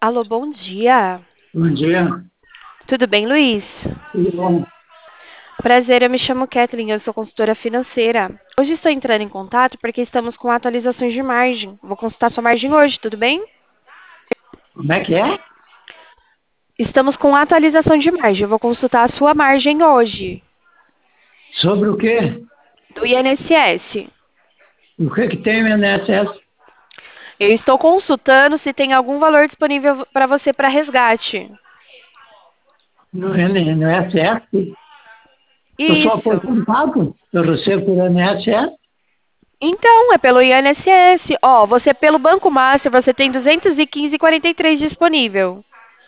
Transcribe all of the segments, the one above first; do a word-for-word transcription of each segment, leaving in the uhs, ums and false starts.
Alô, bom dia. Bom dia. Tudo bem, Luiz? Tudo bom? Prazer, eu me chamo Kathleen, eu sou consultora financeira. Hoje estou entrando em contato porque estamos com atualizações de margem. Vou consultar sua margem hoje, tudo bem? Como é que é? Estamos com atualização de margem. Eu vou consultar a sua margem hoje, Sobre o quê? do I N S S. O que que tem no I N S S? Eu estou consultando se tem algum valor disponível para você para resgate. No, N- no I N S S? Eu sou Isso. aposentado. Eu recebo pelo I N S S. Então, é pelo I N S S. Ó, você pelo Banco Master, você tem duzentos e quinze e quarenta e três disponível.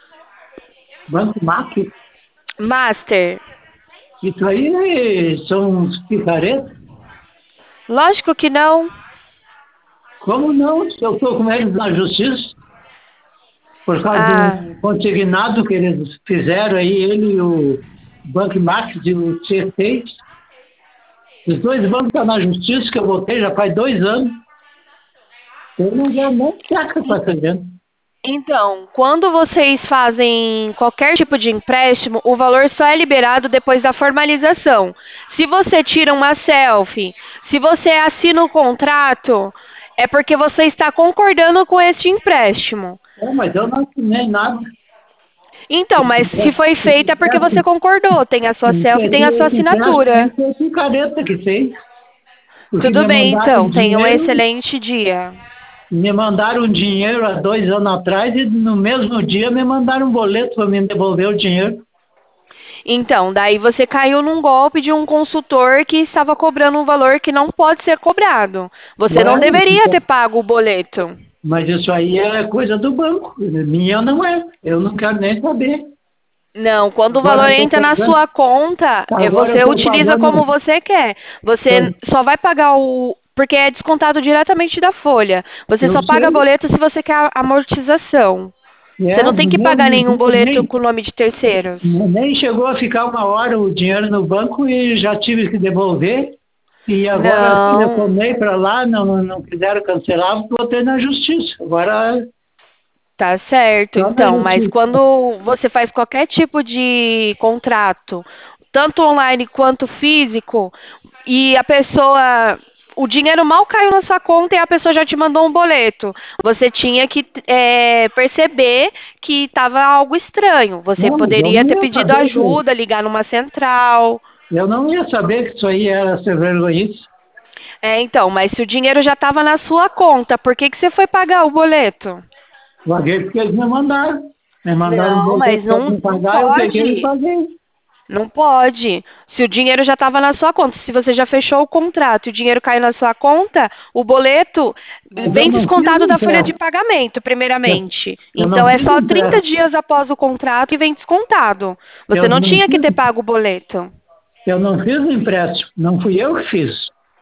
Banco Mac. Master. Isso aí são uns picaretas. Lógico que não. Como não? Se eu estou com eles na justiça, por causa de Ah, um consignado que eles fizeram aí, ele e o Banco Max e o C seis. Os dois bancos estão na justiça, que eu votei já faz dois anos. Eu não ganho nem saca para essa gente. então, quando vocês fazem qualquer tipo de empréstimo, o valor só é liberado depois da formalização. Se você tira uma selfie, se você assina o contrato, é porque você está concordando com este empréstimo. É, mas eu não assinei nada. Então, Se mas se tivesse, foi se feito é porque você tivesse, concordou. Tem a sua se selfie, tem a sua tivesse, assinatura. tem que picareta que fez. Porque Tudo me bem, mandaram então. Tenha um dinheiro, excelente dia. me mandaram dinheiro há dois anos atrás e no mesmo dia me mandaram um boleto para me devolver o dinheiro. Então, daí você caiu num golpe de um consultor que estava cobrando um valor que não pode ser cobrado. Você não Ué, deveria ter pago o boleto. mas isso aí é coisa do banco. Minha não é. Eu não quero nem saber. Não, quando o Agora valor eu estou entra na pagando. sua conta, é Agora eu você estou utiliza como pagando. você quer. Você tô- só vai pagar o. Porque é descontado diretamente da folha. Você Eu só paga sei. boleto se você quer a amortização. Você É, não tem no que pagar mesmo nenhum dia boleto nem. com o nome de terceiros. Nem chegou a ficar uma hora o dinheiro no banco e já tive que devolver. E agora Não. telefonei para lá, não, não quiseram cancelar, botei na justiça. Agora Tá certo, só na então, mas justiça. quando você faz qualquer tipo de contrato, tanto online quanto físico, e a pessoa, o dinheiro mal caiu na sua conta e a pessoa já te mandou um boleto, você tinha que é, perceber que estava algo estranho. Você Não, mas eu poderia não ter ia pedido saber que, ajuda, ligar numa central. eu não ia saber que isso aí era ser vergonhice. É, então, mas se o dinheiro já estava na sua conta, por que que você foi pagar o boleto? Paguei porque eles me mandaram. Me mandaram um Não, mas boleto para não, me não pagar, eu peguei e pode. paguei. Não pode. Se o dinheiro já estava na sua conta, se você já fechou o contrato e o dinheiro caiu na sua conta, o boleto Mas eu vem não fiz descontado da folha de empréstimo. pagamento, Eu, primeiramente. eu Então não é fiz só trinta empréstimo. dias após o contrato e vem descontado. Você Eu não não tinha que ter fiz, pago o boleto. eu não fiz empréstimo. Não fui eu que fiz.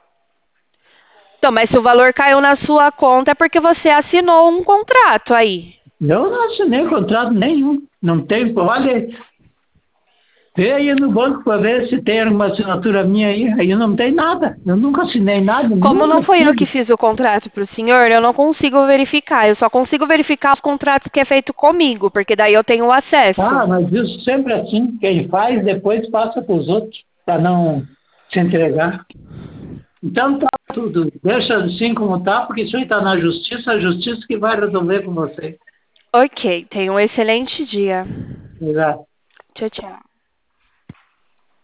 Então, mas se o valor caiu na sua conta é porque você assinou um contrato aí. Eu não assinei contrato nenhum. Não tem. Olha, vê aí no banco para ver se tem alguma assinatura minha aí. Aí não tem nada. Eu nunca assinei nada, Como nunca não foi eu que tive. fiz o contrato para o senhor, eu não consigo verificar. Eu só consigo verificar os contratos que é feito comigo, porque daí eu tenho Ah, acesso. mas isso sempre é assim. Quem faz, depois passa para os outros, para não se entregar. Então tá tudo. Deixa assim como tá, porque isso aí está na justiça, a justiça que vai resolver com você. Ok, tenha um excelente dia. Exato. Tchau, tchau.